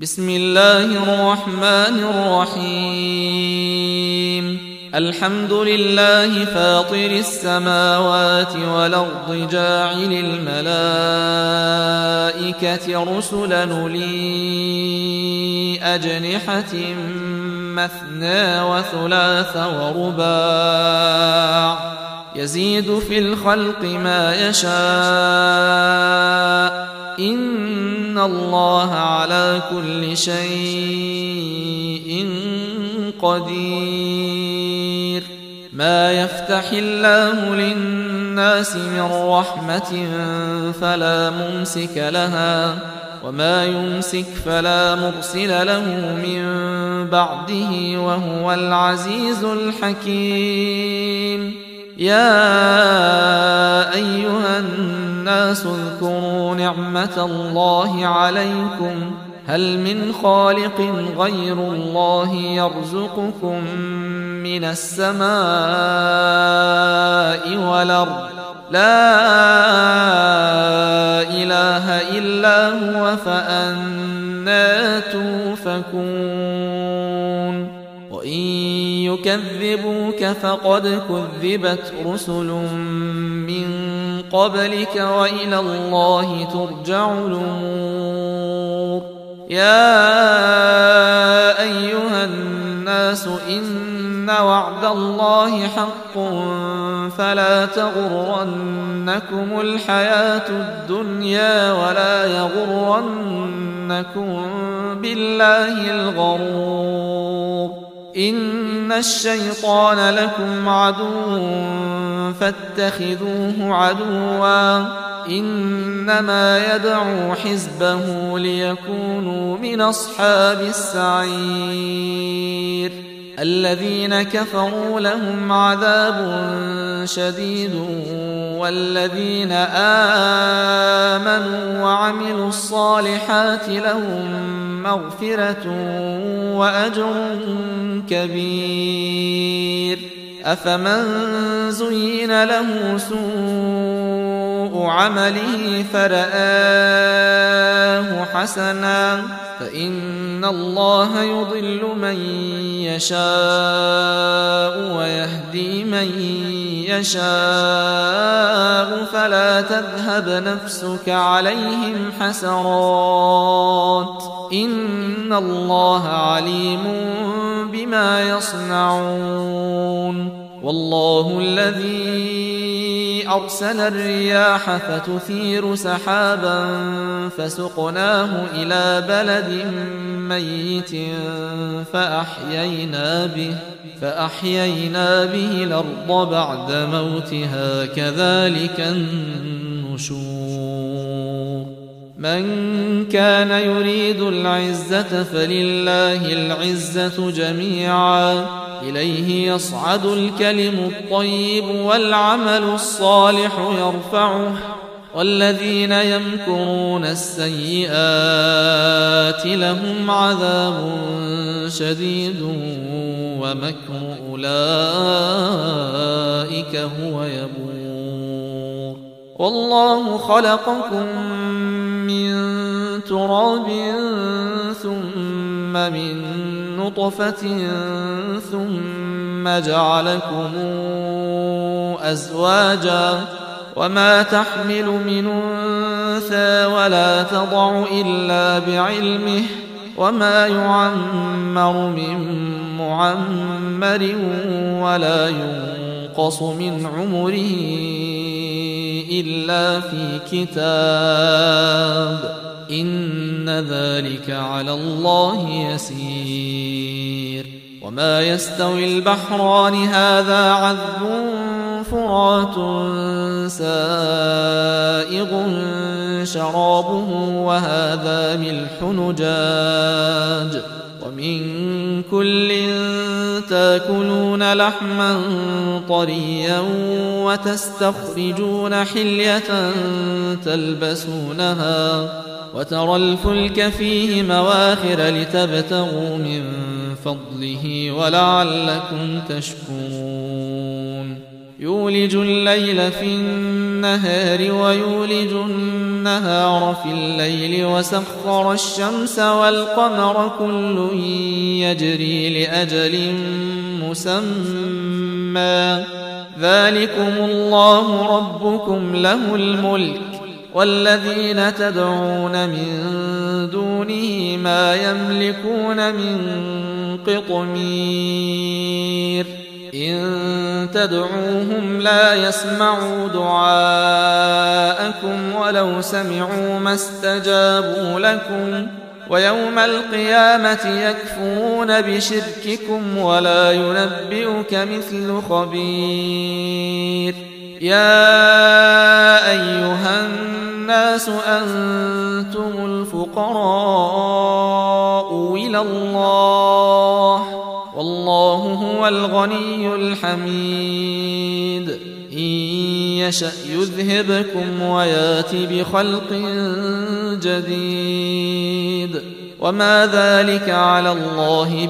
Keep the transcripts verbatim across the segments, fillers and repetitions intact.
بسم الله الرحمن الرحيم الحمد لله فاطر السماوات والأرض جاعل الملائكة رسلا أولي أجنحة مثنى وثلاث ورباع يزيد في الخلق ما يشاء إن الله على كل شيء قدير. ما يفتح الله للناس من رحمة فلا ممسك لها وما يمسك فلا مرسل له من بعده وهو العزيز الحكيم. يا أيها الناس اذكروا نعمة الله عليكم هل من خالق غير الله يرزقكم من السماء والأرض لا إله إلا هو فأنى توفكون. وإن يكذبوك فقد كذبت رسل من قبلك وإلى الله ترجع الأمور. يا أيها الناس إن وعد الله حق فلا تغرنكم الحياة الدنيا ولا يغرنكم بالله الغرور. إن الشيطان لكم عدو فاتخذوه عدوا إنما يدعو حزبه ليكونوا من أصحاب السعير. الذين كفروا لهم عذاب شديد والذين آمنوا وعملوا الصالحات لهم مغفرة وأجر كبير. أفمن زين له سوء عمله فرآه حسنا فإن الله يضل من يشاء ويهدي من يشاء فلا تذهب نفسك عليهم حسرات إن الله عليم بما يصنعون. والله الذي أرسل الرياح فتثير سحابا فسقناه إلى بلد ميت فأحيينا به, فأحيينا به الأرض بعد موتها كذلك النشور. من كان يريد العزة فلله العزة جميعا إليه يصعد الكلم الطيب والعمل الصالح يرفعه والذين يمكرون السيئات لهم عذاب شديد ومكر أولئك هو يبور. والله خلقكم من تراب ثم من نطفة ثم جعلكم أزواجا وما تحمل من أنثى ولا تضع إلا بعلمه وما يعمر من معمر ولا ينقص من عمره إلا في كتاب إن ذلك على الله يسير. وما يستوي البحران هذا عذب فرات سائغ شرابه وهذا ملح نجاج ومن كل تاكلون لحما طريا وتستخرجون حلية تلبسونها وترى الفلك فيه مواخر لتبتغوا من فضله ولعلكم تشكرون. يولج الليل في النهار ويولج النهار في الليل وسخر الشمس والقمر كل يجري لأجل مسمى ذلكم الله ربكم له الملك والذين تدعون من دونه ما يملكون من قطمير إن تدعوهم لا يسمعوا دعاءكم ولو سمعوا ما استجابوا لكم ويوم القيامة يكفرون بشرككم ولا ينبئك مثل خبير يا أيها الناس أنتم الفقراء إلى الله والله هو الغني الحميد إن يشأ يذهبكم ويات بخلق جديد وما ذلك على الله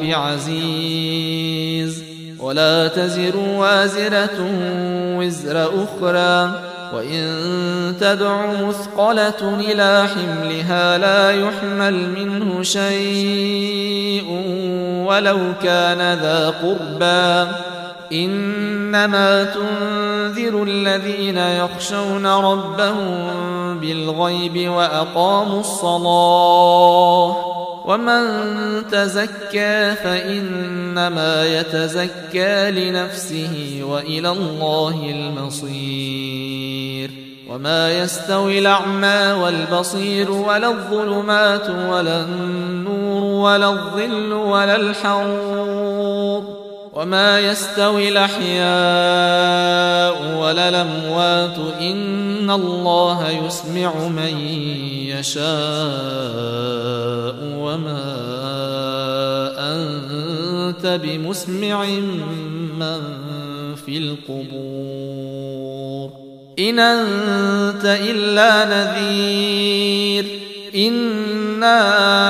بعزيز ولا تزر وازرة وزر أخرى وإن تدع مثقلة إلى حملها لا يحمل منه شيء ولو كان ذا قربى إنما تنذر الذين يخشون ربهم بالغيب وأقاموا الصلاة ومن تزكى فإنما يتزكى لنفسه وإلى الله المصير وما يستوي الأعمى والبصير ولا الظلمات ولا النور ولا الظل ولا الحرور وما يستوي الأحياء ولا الأموات إن الله يسمع من يشاء وما أنت بمسمع من في القبور إن أنت إلا نذير إنا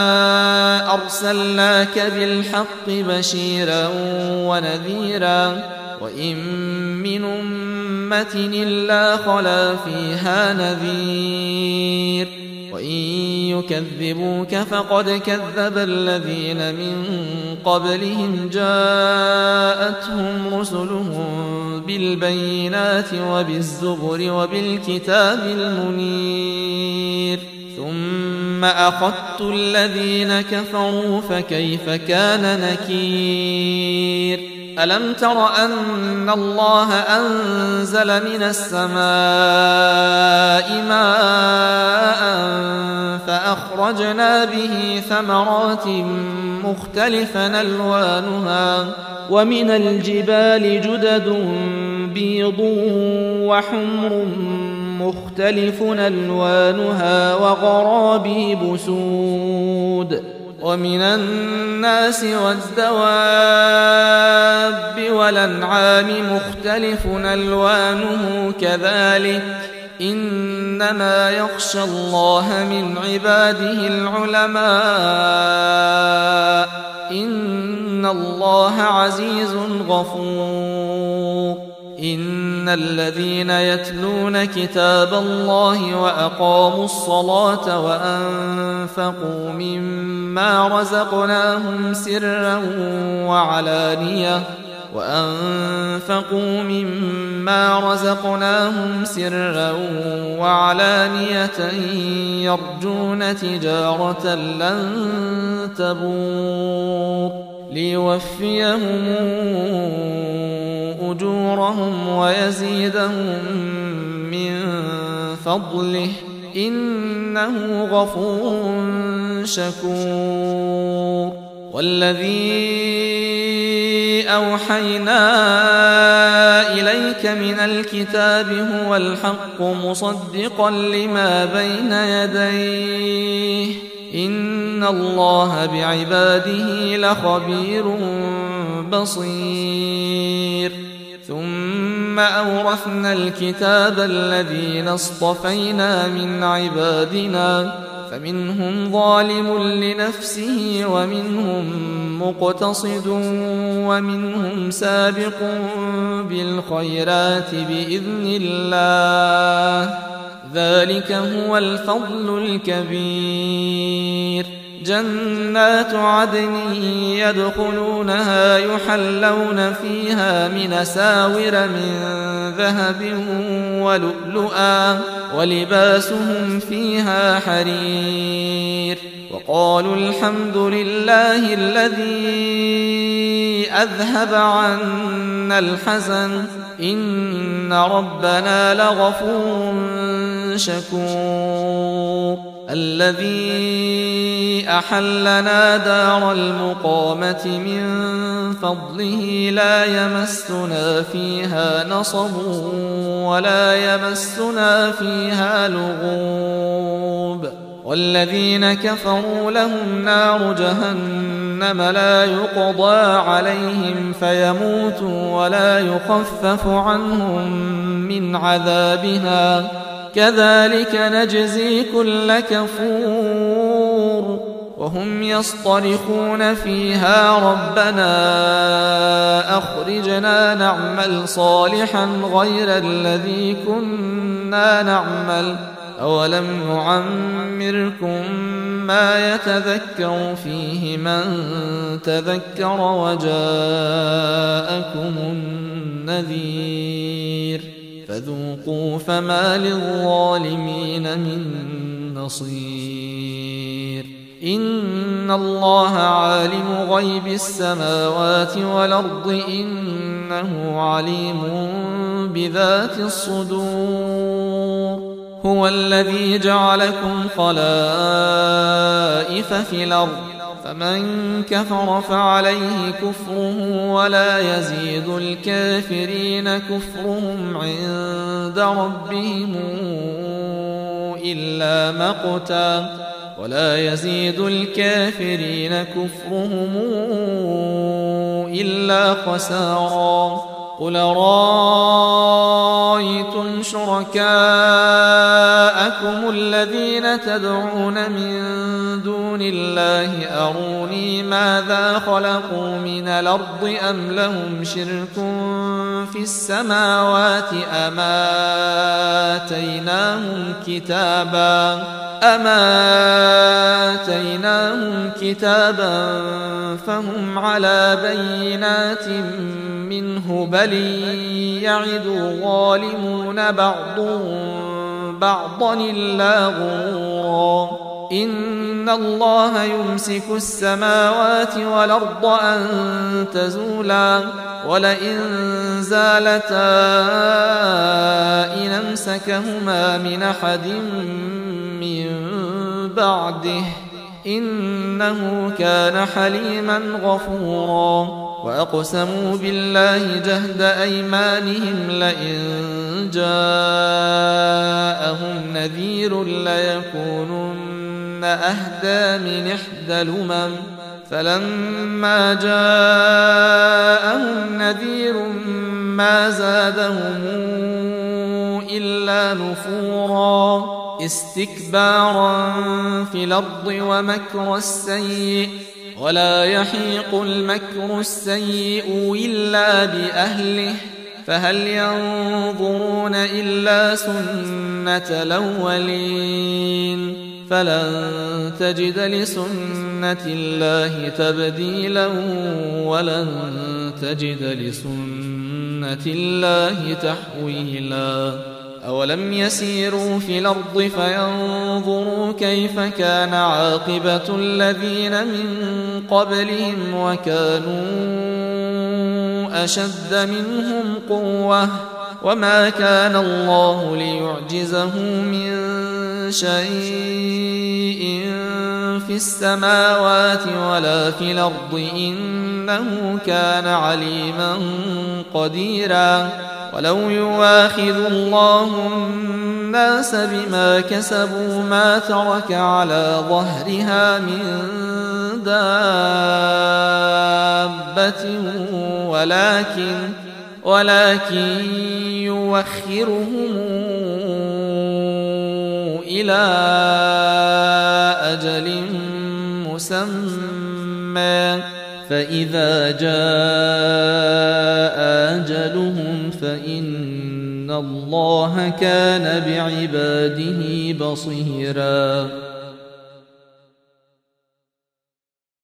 أرسلناك بالحق بشيرا ونذيرا وإن من أمة إلا خلا فيها نذير وإن يكذبوك فقد كذب الذين من قبلهم جاءتهم رسلهم بالبينات وبالزبر وبالكتاب المنير ثم أخذت الذين كفروا فكيف كان نكير ألم تر أن الله أنزل من السماء ماء فأخرجنا به ثمرات مختلفا ألوانها ومن الجبال جدد بيض وحمر مختلف ألوانها وغرابيب سود ومن الناس والدواب والأنعام مختلف ألوانه كذلك إنما يخشى الله من عباده العلماء إن الله عزيز غفور إن الذين يتلون كتاب الله وأقاموا الصلاة وأنفقوا مما رزقناهم سرا وعلانية وأنفقوا مما رزقناهم سرا وعلانية يرجون تجارة لن تبور ليوفيهم أجورهم ويزيدهم من فضله إنه غفور شكور والذي أوحينا إليك من الكتاب هو الحق مصدقا لما بين يديه إن الله بعباده لخبير بصير ثم أورثنا الكتاب الذين اصطفينا من عبادنا فمنهم ظالم لنفسه ومنهم مقتصد ومنهم سابق بالخيرات بإذن الله، ذلك هو الفضل الكبير. جنات عدن يدخلونها يحلون فيها من أساور من ذهب ولؤلؤا ولباسهم فيها حرير. وقالوا الحمد لله الذي أذهب عنا الحزن إن ربنا لغفور شكور. الذي أحلنا دار المقامة من فضله لا يمسنا فيها نصب ولا يمسنا فيها لغوب. والذين كفروا لهم نار جهنم لا يقضى عليهم فيموتوا ولا يخفف عنهم من عذابها كذلك نجزي كل كفور. وهم يصطرخون فيها ربنا أخرجنا نعمل صالحا غير الذي كنا نعمل أولم نعمركم ما يتذكر فيه من تذكر وجاءكم النذير فذوقوا فما للظالمين من نصير. إن الله عالم غيب السماوات والأرض إنه عليم بذات الصدور. هو الذي جعلكم خلائف في الأرض فمن كفر فعليه كفره ولا يزيد الكافرين كفرهم عند ربهم إلا مقتا ولا يزيد الكافرين كفرهم إلا خسارا. قل رأيتم شركاءكم الذين تدعون من دون الله أروني ماذا خلقوا من الأرض أم لهم شرك في السماوات أم آتيناهم كتابا أم آتيناهم كتابا فهم على بينات منه بل يعد الظالمون بعضهم بعضا إلا غرورا. إن الله يمسك السماوات والأرض أن تزولا ولئن زالتا إن أمسكهما من أحد من بعده إنه كان حليما غفورا. وأقسموا بالله جهد أيمانهم لئن جاءهم نذير ليكونن أهدى من إحدى الأمم فلما جاءهم نذير ما زادهم إلا نفورا استكبارا في الأرض ومكر السيء ولا يحيق المكر السيء إلا بأهله فهل ينظرون إلا سنة الأولين فلن تجد لسنة الله تبديلا ولن تجد لسنة الله تحويلا. أولم يسيروا في الأرض فينظروا كيف كان عاقبة الذين من قبلهم وكانوا أشد منهم قوة وما كان الله ليعجزه من شيء في السماوات ولا في الأرض إنه كان عليما قديرا. ولو يواخذ الله الناس بما كسبوا ما ترك على ظهرها من دابة ولكن ولكن يوخرهم إلى أجل مسمى فإذا جاء أجلهم فإن الله كان بعباده بصيراً.